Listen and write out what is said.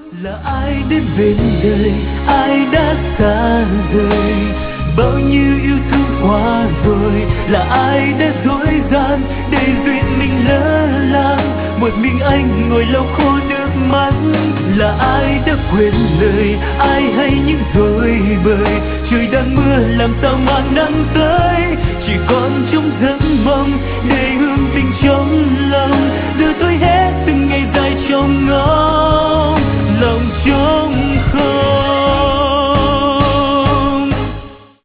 Là ai đến bên đời, ai đã xa rời, bao nhiêu yêu thương qua rồi. Là ai đã dối gian để duyên mình lỡ làng, một mình anh ngồi lau khô nước mắt. Là ai đã quên lời, ai hay những dối bời, trời đang mưa làm sao mà nắng tới. Chỉ còn trong giấc mộng để